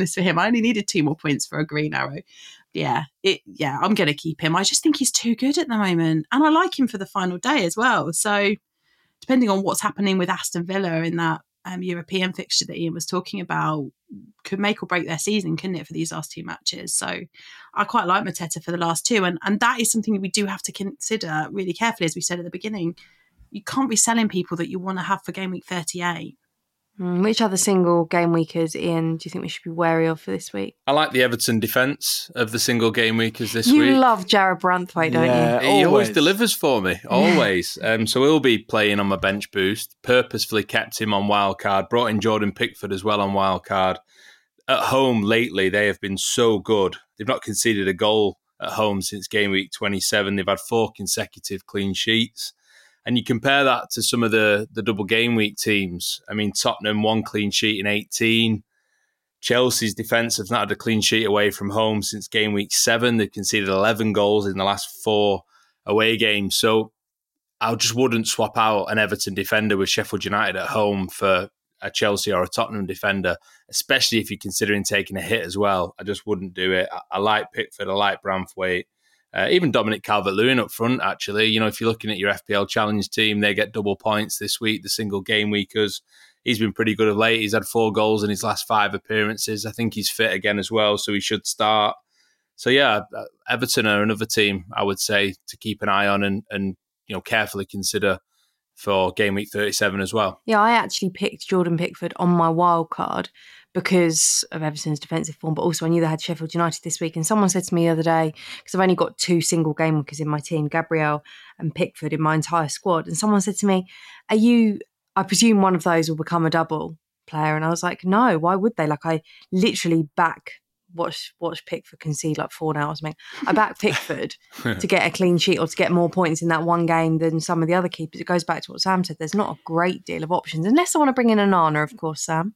I only needed two more points for a green arrow. Yeah, it. Yeah, I'm going to keep him. I just think he's too good at the moment. And I like him for the final day as well. So depending on what's happening with Aston Villa in that um, European fixture that Ian was talking about, could make or break their season, couldn't it, for these last two matches? So I quite like Mateta for the last two. And, and that is something we do have to consider really carefully, as we said at the beginning. You can't be selling people that you want to have for game week thirty-eight. Mm, which other single game weekers, Ian, do you think we should be wary of for this week? I like the Everton defence of the single game weekers this you week. You love Jared Branthwaite, don't yeah, you? He always, always delivers for me, always. um, so he'll be playing on my bench boost. Purposefully kept him on wildcard. Brought in Jordan Pickford as well on wildcard. At home lately, they have been so good. They've not conceded a goal at home since game week twenty-seven. They've had four consecutive clean sheets. And you compare that to some of the, the double game week teams. I mean, Tottenham, one clean sheet in eighteen. Chelsea's defence have not had a clean sheet away from home since game week seven. They've conceded eleven goals in the last four away games. So I just wouldn't swap out an Everton defender with Sheffield United at home for a Chelsea or a Tottenham defender, especially if you're considering taking a hit as well. I just wouldn't do it. I, I like Pickford. I like Branthwaite. Uh, even Dominic Calvert-Lewin up front, actually. You know, if you're looking at your F P L Challenge team, they get double points this week, the single game weekers. He's been pretty good of late. He's had four goals in his last five appearances. I think he's fit again as well, so he should start. So, yeah, Everton are another team, I would say, to keep an eye on and, and you know, carefully consider for game week thirty-seven as well. Yeah, I actually picked Jordan Pickford on my wild card because of Everton's defensive form, but also I knew they had Sheffield United this week. And someone said to me the other day, because I've only got two single game weekers in my team, Gabriel and Pickford in my entire squad. And someone said to me, are you, I presume one of those will become a double player? And I was like, no, why would they? Like, I literally back watch watch Pickford concede like four now or something. I back Pickford to get a clean sheet or to get more points in that one game than some of the other keepers. It goes back to what Sam said. There's not a great deal of options, unless I want to bring in Onana, of course, Sam.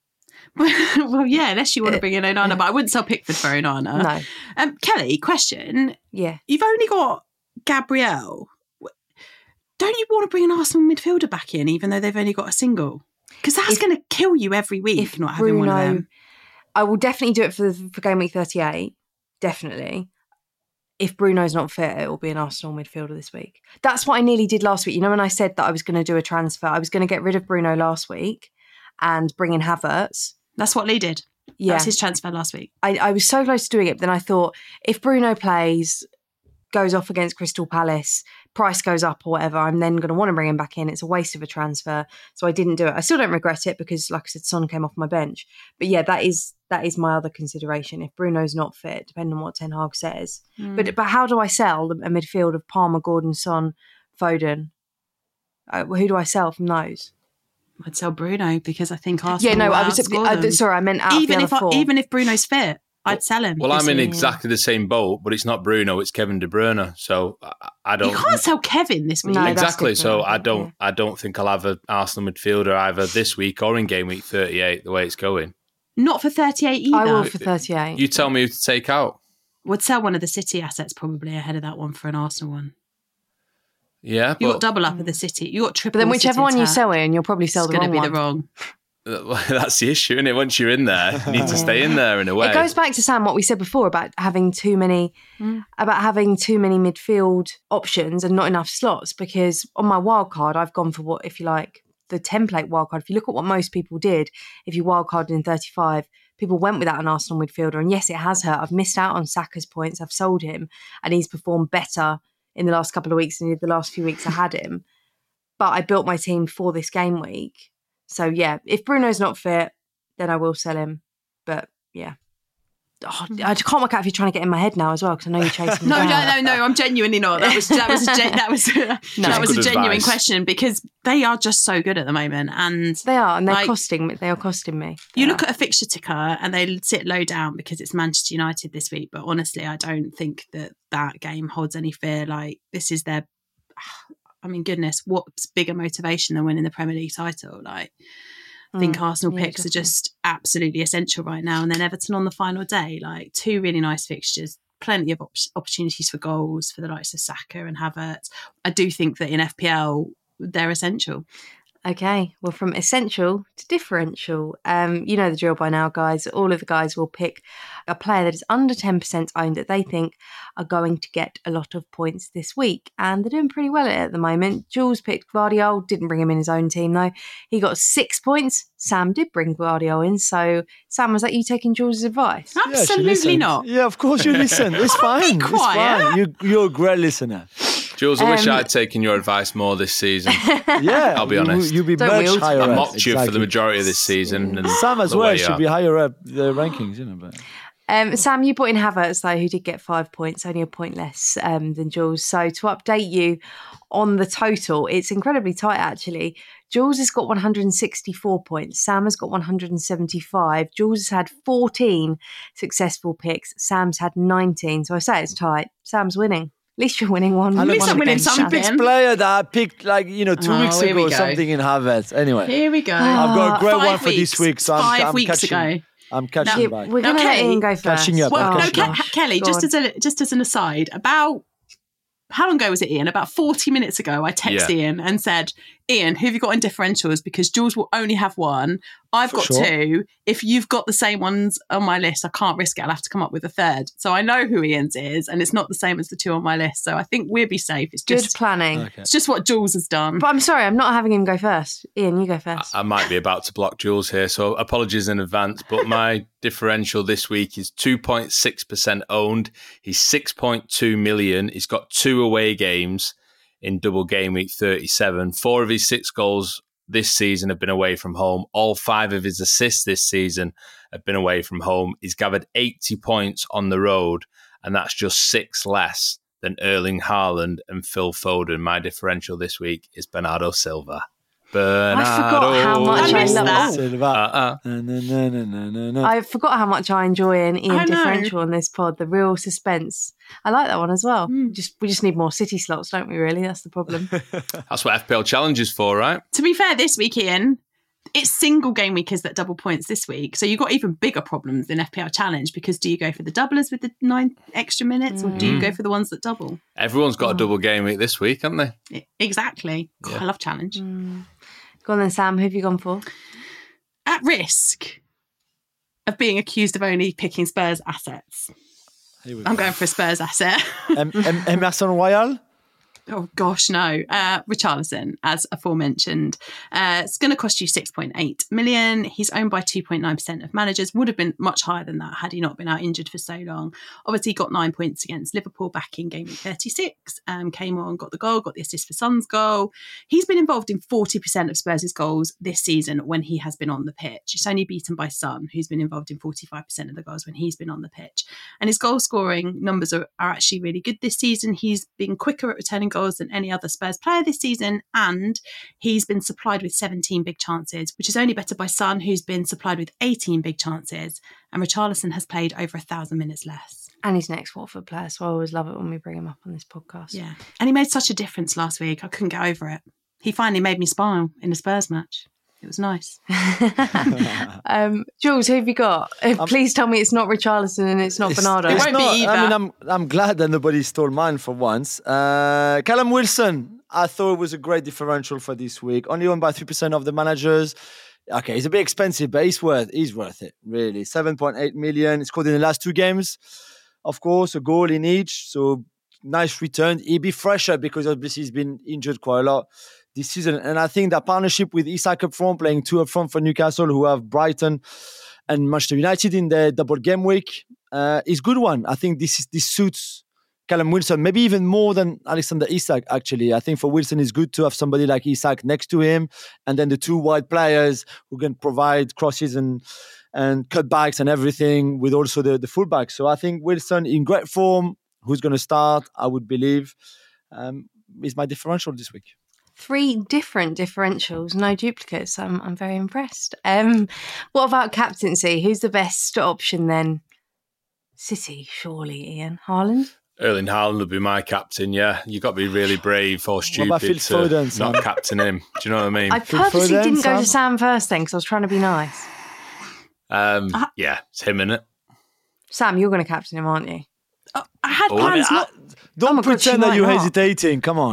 Well, yeah, unless you want to bring in Onana, but I wouldn't sell Pickford for Onana. No. Um, Kelly, question. Yeah. You've only got Gabriel. Don't you want to bring an Arsenal midfielder back in, even though they've only got a single? Because that's going to kill you every week, if not Bruno, having one of them. I will definitely do it for, for game week thirty-eight. Definitely. If Bruno's not fit, it will be an Arsenal midfielder this week. That's what I nearly did last week. You know, when I said that I was going to do a transfer, I was going to get rid of Bruno last week and bring in Havertz. That's what Lee did. Yeah. That was his transfer last week. I, I was so close to doing it, but then I thought, if Bruno plays, goes off against Crystal Palace, price goes up or whatever, I'm then going to want to bring him back in. It's a waste of a transfer. So I didn't do it. I still don't regret it because, like I said, Son came off my bench. But yeah, that is that is my other consideration. If Bruno's not fit, depending on what Ten Hag says. Mm. But but how do I sell a midfield of Palmer, Gordon, Son, Foden? Uh, who do I sell from those? I'd sell Bruno because I think Arsenal. Yeah, no, will I was uh, sorry, I meant out even of if the other I, four. even if Bruno's fit, I'd sell him. Well, I'm in exactly the same boat, but it's not Bruno, it's Kevin De Bruyne. So I, I don't. You can't sell Kevin this week. No, exactly. So I, I don't. Yeah. I don't think I'll have an Arsenal midfielder either this week or in game week thirty-eight. The way it's going. Not for thirty-eight either. I will for thirty-eight. You tell me who to take out. Would sell one of the City assets probably ahead of that one for an Arsenal one. Yeah, you but, got double up of the City. You got triple. But then whichever City one you attack, sell in, you'll probably sell the wrong one. It's one. going to be the wrong. That's the issue, isn't it? Once you're in there, you need to stay in there in a way. It goes back to Sam what we said before about having too many mm. about having too many midfield options and not enough slots. Because on my wild card, I've gone for what, if you like, the template wild card. If you look at what most people did, if you wild carded in thirty-five, people went without an Arsenal midfielder. And yes, it has hurt. I've missed out on Saka's points. I've sold him, and he's performed better in the last couple of weeks than he did the last few weeks I had him. But I built my team for this game week. So, yeah, if Bruno's not fit, then I will sell him. But, yeah. Oh, I can't work out if you're trying to get in my head now as well, because I know you're chasing me No, down. no, no, no, I'm genuinely not. That was that was a, gen- that was, no, that was a genuine advice. Question, because they are just so good at the moment. And they are, and they're like, costing me. They are costing me. You they look are. at a fixture ticker and they sit low down because it's Manchester United this week. But honestly, I don't think that that game holds any fear. Like, this is their... I mean, goodness, what's bigger motivation than winning the Premier League title? Like, I think mm, Arsenal yeah, picks definitely. Are just absolutely essential right now. And then Everton on the final day, like two really nice fixtures, plenty of op- opportunities for goals for the likes of Saka and Havertz. I do think that in F P L, they're essential. Okay, well, from essential to differential. Um, you know the drill by now, guys. All of the guys will pick a player that is under ten percent owned that they think are going to get a lot of points this week. And they're doing pretty well at it at the moment. Jules picked Gvardiol, didn't bring him in his own team though. He got six points. Sam did bring Gvardiol in. So, Sam, was that you taking Jules' advice? Yeah, she Absolutely listened. not. Yeah, of course you listen. It's fine. It's quiet. fine. You, you're a great listener. Jules, I wish Um, I'd taken your advice more this season. Yeah, I'll be honest. You, you'll be Don't we much all? higher I up. mocked you for the Exactly. majority of this season. And Sam as the well way you should are. be higher up the rankings, you know. But Um, Sam, you brought in Havertz, though, who did get five points, only a point less um, than Jules. So to update you on the total, it's incredibly tight, actually. Jules has got one hundred sixty-four points. Sam has got one hundred seventy-five. Jules has had fourteen successful picks. Sam's had nineteen. So I say it's tight. Sam's winning. At least you're winning one. At least one I'm winning against something. Sam. player that I picked like you know two Oh, weeks here we ago, go. something in Havertz. Anyway, Here we go. I've got a great Five one for weeks. this week, so I'm, Five I'm weeks catching. ago. I'm catching Yeah, back. we're going to let Okay. Ian go first. Catching up. Well, I'm no, catching Ke- up. Kelly, Go just on. as a just as an aside, about how long ago was it, Ian? About forty minutes ago, I texted Yeah. Ian and said, Ian, who have you got in differentials? Because Jules will only have one. I've For got sure. two. If you've got the same ones on my list, I can't risk it. I'll have to come up with a third. So I know who Ian's is, and it's not the same as the two on my list. So I think we'll be safe. It's Good just planning. Okay. it's just what Jules has done. But I'm sorry, I'm not having him go first. Ian, you go first. I might be about to block Jules here, so apologies in advance. But my differential this week is two point six percent owned. He's six point two million. He's got two away games in double game week thirty-seven. Four of his six goals this season have been away from home. All five of his assists this season have been away from home. He's gathered eighty points on the road, and that's just six less than Erling Haaland and Phil Foden. My differential this week is Bernardo Silva. Bernardo. I forgot how much I I, missed love that. Silva. Uh-uh. Na, na, na, na, na, na, na. I forgot how much I enjoy an Ian I know. differential on this pod. The real suspense. I like that one as well. Mm. Just we just need more City slots, don't we? Really, that's the problem. That's what F P L Challenge is for, right? To be fair, this week, Ian, it's single game weekers that double points this week. So you've got even bigger problems in F P L Challenge because do you go for the doublers with the nine extra minutes or do you Mm. go for the ones that double? Everyone's got Oh. a double game week this week, haven't they? I- Exactly. God, Yeah. I love Challenge. Mm. Go on then, Sam. Who have you gone for? At risk of being accused of only picking Spurs assets, Here we I'm go. going for a Spurs asset. Em- Em- Emerson Royal. Oh gosh, no. Uh, Richarlison, as aforementioned, uh, it's going to cost you six point eight million. He's owned by two point nine percent of managers. Would have been much higher than that had he not been out injured for so long. Obviously, he got nine points against Liverpool back in game week thirty-six. Um, came on, got the goal, got the assist for Son's goal. He's been involved in forty percent of Spurs' goals this season when he has been on the pitch. It's only beaten by Son, who's been involved in forty-five percent of the goals when he's been on the pitch. And his goal scoring numbers are, are actually really good this season. He's been quicker at returning goals than any other Spurs player this season, and he's been supplied with seventeen big chances, which is only better by Son, who's been supplied with eighteen big chances, and Richarlison has played over a thousand minutes less. And he's next Watford player, so I always love it when we bring him up on this podcast. Yeah, and he made such a difference last week. I couldn't get over it. He finally made me smile in a Spurs match. It was nice. um, Jules, who have you got? Uh, Please tell me it's not Richarlison and it's not It's- Bernardo. It it's won't be not- either. I mean, I'm I'm glad that nobody stole mine for once. Uh, Callum Wilson, I thought it was a great differential for this week. Only owned by three percent of the managers. Okay, he's a bit expensive, but he's worth he's worth it, really. seven point eight million. He scored in the last two games, of course, a goal in each. So nice return. He'll be fresher because obviously he's been injured quite a lot this season. And I think that partnership with Isak up front, playing two up front for Newcastle, who have Brighton and Manchester United in the double game week, uh, is a good one. I think this is this suits Callum Wilson, maybe even more than Alexander Isak, actually. I think for Wilson, it's good to have somebody like Isak next to him, and then the two wide players who can provide crosses and and cutbacks and everything with also the, the fullback. So I think Wilson in great form, who's going to start, I would believe, um, is my differential this week. Three different differentials, no duplicates. I'm I'm very impressed. Um, what about captaincy? Who's the best option then? City, surely, Ian. Haaland? Erling Haaland would be my captain, yeah. You've got to be really brave or stupid about Phil to Foden, Sam? not captain him. Do you know what I mean? I Phil purposely Foden, didn't go to Sam? Sam first then because I was trying to be nice. Um, yeah, it's him, innit? Sam, you're going to captain him, aren't you? Uh, I had Oh, plans I mean, not. Oh Don't my God, she pretend that might you're not. hesitating. Come on.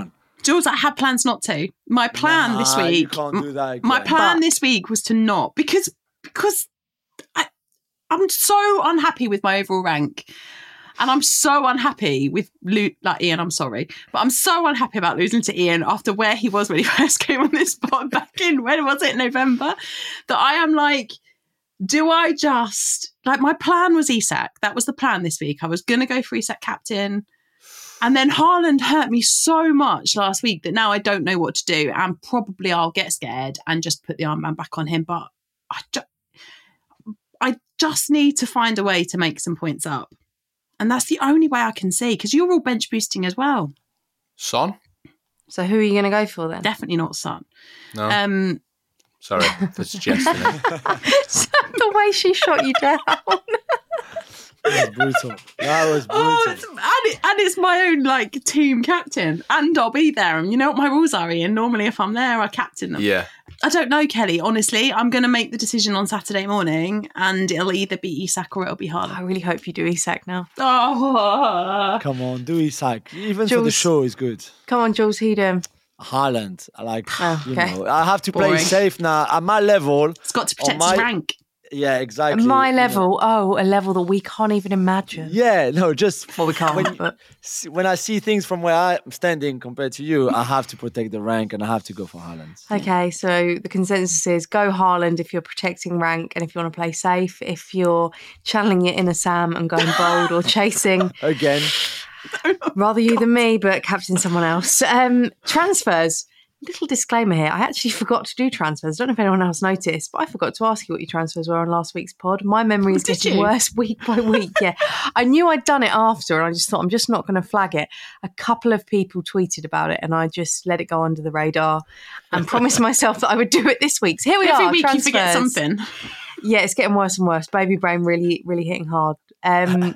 Jules, I had plans not to. My plan Nah, this you week, can't do that again. my plan But- this week was to not because because I, I'm so unhappy with my overall rank, and I'm so unhappy with lo- like Ian. I'm sorry, but I'm so unhappy about losing to Ian after where he was when he first came on this pod back in when was it November? That I am like, do I just like my plan was Isak? That was the plan this week. I was going to go for Isak captain. And then Haaland hurt me so much last week that now I don't know what to do. And probably I'll get scared and just put the armband back on him. But I, ju- I just need to find a way to make some points up. And that's the only way I can see, because you're all bench boosting as well. Son? So who are you going to go for then? Definitely not Son. No. Um, Sorry for suggesting it. The way she shot you down. That was brutal. That was brutal. oh, it's, and, it, and it's my own like team captain. And I'll be there. And you know what my rules are, Ian? Normally if I'm there, I captain them. Yeah. I don't know, Kelly. Honestly, I'm going to make the decision on Saturday morning, and it'll either be Isak or it'll be Haaland. I really hope you do Isak now. Oh, Come on, do Isak. Even for the Jules. show is good. Come on, Jules, who you doing? Haaland. I like, Oh, you okay. know, I have to play Boring. safe now. At my level, it's got to On protect my- his rank. yeah, exactly. My you know. level, oh, a level that we can't even imagine. Yeah, no, just Well, we can't, when, but see- when I see things from where I'm standing compared to you, I have to protect the rank and I have to go for Haaland. okay. So the consensus is go Haaland if you're protecting rank and if you want to play safe. If you're channeling your inner Sam and going bold or chasing, Again, rather you than me, but captain someone else. Um, transfers. Little disclaimer here. I actually forgot to do transfers. I don't know if anyone else noticed, but I forgot to ask you what your transfers were on last week's pod. My memory is Did getting you? worse week by week. Yeah. I knew I'd done it after and I just thought I'm just not going to flag it. A couple of people tweeted about it and I just let it go under the radar and promised myself that I would do it this week. So here we Every are. week transfers. you forget something. Yeah, it's getting worse and worse. Baby brain really, really hitting hard. Um,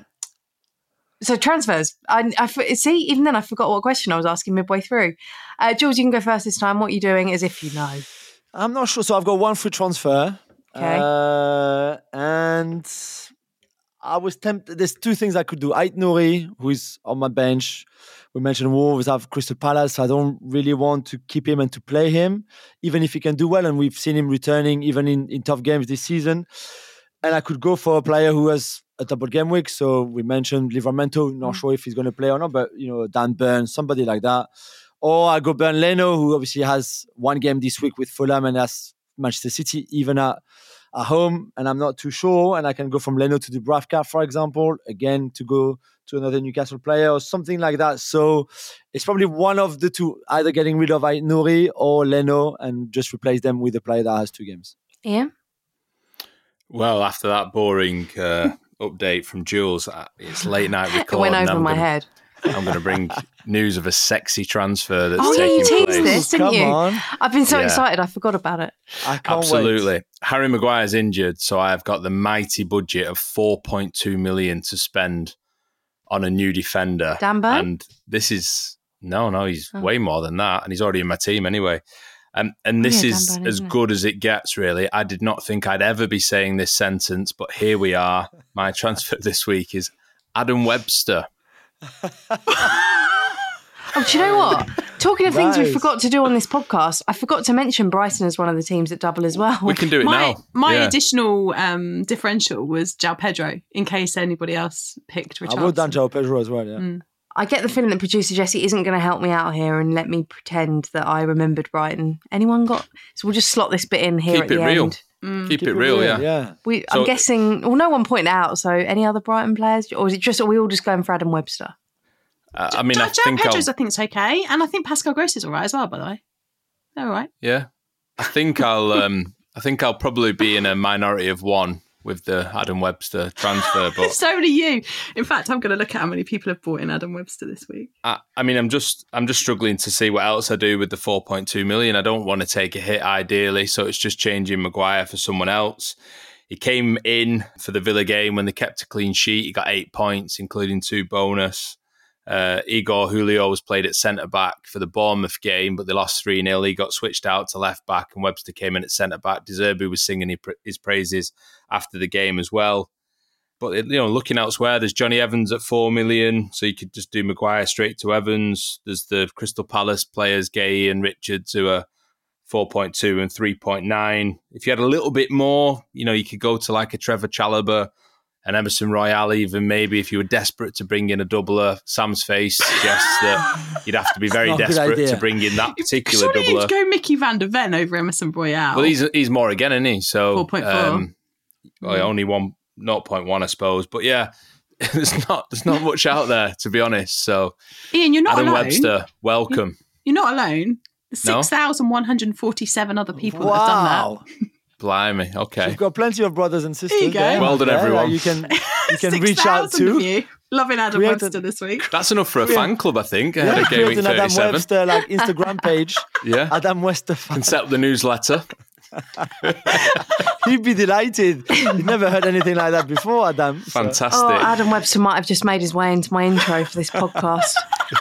so transfers. I, I f- see. Even then, I forgot what question I was asking midway through. Uh, Jules, you can go first this time. What are you doing? As if you know. I'm not sure. So I've got one free transfer. Okay. Uh, and I was tempted. There's two things I could do. Ait Nouri, who is on my bench. We mentioned Wolves have Crystal Palace. So I don't really want to keep him and to play him, even if he can do well. And we've seen him returning even in, in tough games this season. And I could go for a player who has a double game week. So we mentioned Livramento. Not Mm. sure if he's going to play or not, but you know, Dan Burn, somebody like that. Or I go Bernd Leno, who obviously has one game this week with Fulham and has Manchester City even at, at home. And I'm not too sure. And I can go from Leno to Dubravka, for example, again to go to another Newcastle player or something like that. So it's probably one of the two, either getting rid of Ait Nouri or Leno and just replace them with a player that has two games. Ian? Well, after that boring uh, update from Jules, uh, it's late night It recording. went over I'm my gonna, head. I'm going to bring news of a sexy transfer that's Oh, yeah, taking you teased place. this, didn't Come you? on. I've been so Yeah. excited. I forgot about it. I can't Absolutely. wait. Harry Maguire's injured, so I have got the mighty budget of four point two million to spend on a new defender. Dan Burn? And this is no, no, he's Oh. way more than that, and he's already in my team anyway. Um, and this Oh, yeah, is Dan Burn, as isn't it? good as it gets, really. I did not think I'd ever be saying this sentence, but here we are. My transfer this week is Adam Webster. Oh, do you know what? Talking of things we Nice. forgot to do on this podcast, I forgot to mention Brighton as one of the teams that double as well. We can do it My now. my Yeah. additional um, differential was João Pedro, in case anybody else picked I wrote down Richarlison. João Pedro as well, yeah. Mm. I get the feeling that producer Jesse isn't going to help me out here and let me pretend that I remembered Brighton. Anyone got? So we'll just slot this bit in here Keep at the it real. end. Mm. Keep, it real, yeah. Yeah. We, So- I'm guessing. Well, no one pointed out. So any other Brighton players, or is it just? Are we all just going for Adam Webster? Uh, I mean, I João think I'll, Pedro's I think is okay, and I think Pascal Gross is all right as well. By the way, they're all right. yeah, I think I'll, um, I think I'll probably be in a minority of one with the Adam Webster transfer, but So do you. In fact, I'm going to look at how many people have bought in Adam Webster this week. I, I mean, I'm just, I'm just struggling to see what else I do with the four point two million. I don't want to take a hit ideally, so it's just changing Maguire for someone else. He came in for the Villa game when they kept a clean sheet. He got eight points, including two bonus. Uh, Igor Julio was played at centre-back for the Bournemouth game, but they lost three nil. He got switched out to left-back and Webster came in at centre-back. De Zerbi was singing his praises after the game as well. but you know, looking elsewhere, there's Johnny Evans at four million, so you could just do Maguire straight to Evans. There's the Crystal Palace players, Gay and Richards, who are four point two and three point nine. If you had a little bit more, you know, you could go to like a Trevor Chalobah and Emerson Royale, even maybe if you were desperate to bring in a doubler. Sam's face suggests that you'd have to be very desperate to bring in that particular Surely doubler. you'd go Mickey van der Ven over Emerson Royale. Well, he's he's more again, isn't he? So four point four. Um, well, only one zero point one, I suppose. But yeah, there's not there's not much out there, to be honest. So Ian, you're not Adam alone. Webster, welcome. You're not alone. There's No? six thousand one hundred forty-seven other people that have Wow. done that. Blimey, okay. You've got plenty of brothers and sisters. There you go. there, Well done, there, everyone. that You can you can six reach out thousand of to. you. Loving Adam Create Webster a- this week. That's enough for a fan club, I think, ahead Yeah, of Game create Week an Adam thirty-seven. Webster like Instagram page. Yeah. Adam Webster fan. Can set up the newsletter. He'd be delighted. He'd never heard anything like that before, Adam. So- Fantastic. Oh, Adam Webster might have just made his way into my intro for this podcast.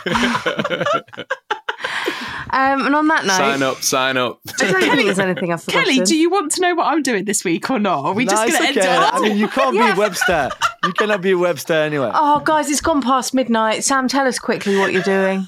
um, and on that note, Sign up, sign up. I don't think there's anything I've forgotten. Kelly, do you want to know what I'm doing this week or not? Are we No, just it's going to okay. end it I on? mean, you can't Yeah. be Webster. You cannot be Webster anyway. Oh, guys, it's gone past midnight. Sam, tell us quickly what you're doing.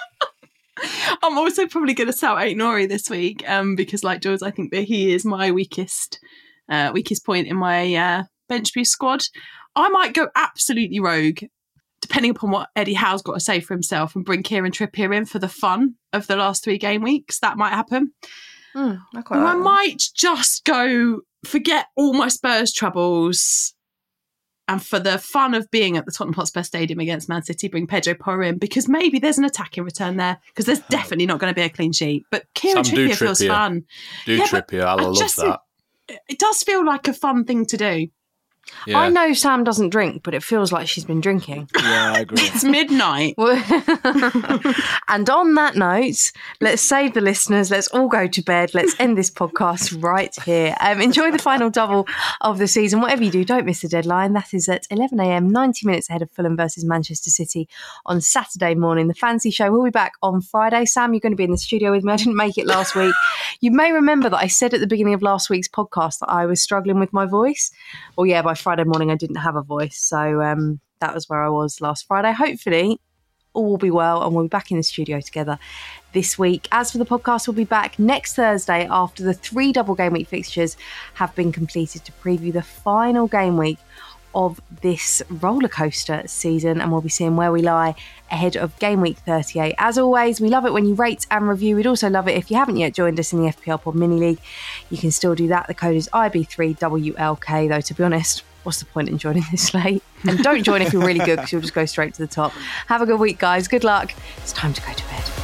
I'm also probably going to sell Eight Nori this week um, because, like Jules, I think that he is my weakest uh, weakest point in my uh, bench boost squad. I might go absolutely rogue, depending upon what Eddie Howe's got to say for himself, and bring Kieran Trippier in for the fun of the last three game weeks. That might happen. Mm, I quite Or like I that. might just go forget all my Spurs troubles, and for the fun of being at the Tottenham Hotspur Stadium against Man City, bring Pedro Porro in, because maybe there's an attacking return there, because there's definitely not going to be a clean sheet. But Kieran Sam, do Trippier feels Trippier. fun. Do Yeah, but Trippier. I I love just that. It does feel like a fun thing to do. Yeah. I know Sam doesn't drink, but it feels like she's been drinking. Yeah, I agree. It's midnight. And on that note, let's save the listeners. Let's all go to bed. Let's end this podcast right here. Um, enjoy the final double of the season. Whatever you do, don't miss the deadline. That is at eleven a.m, ninety minutes ahead of Fulham versus Manchester City on Saturday morning. The Fancy Show will be back on Friday. Sam, you're going to be in the studio with me. I didn't make it last week. You may remember that I said at the beginning of last week's podcast that I was struggling with my voice. Well, yeah, by Friday morning I didn't have a voice. So um, that was where I was last Friday. Hopefully all will be well and we'll be back in the studio together this week. As for the podcast, we'll be back next Thursday after the three double game week fixtures have been completed to preview the final game week of this roller coaster season, and we'll be seeing where we lie ahead of game week thirty-eight. As always, we love it when you rate and review. We'd also love it if you haven't yet joined us in the F P L Pod Mini League. You can still do that. The code is I B three W L K, though to be honest, what's the point in joining this late? And don't join if you're really good, because you'll just go straight to the top. Have a good week, guys. Good luck. It's time to go to bed.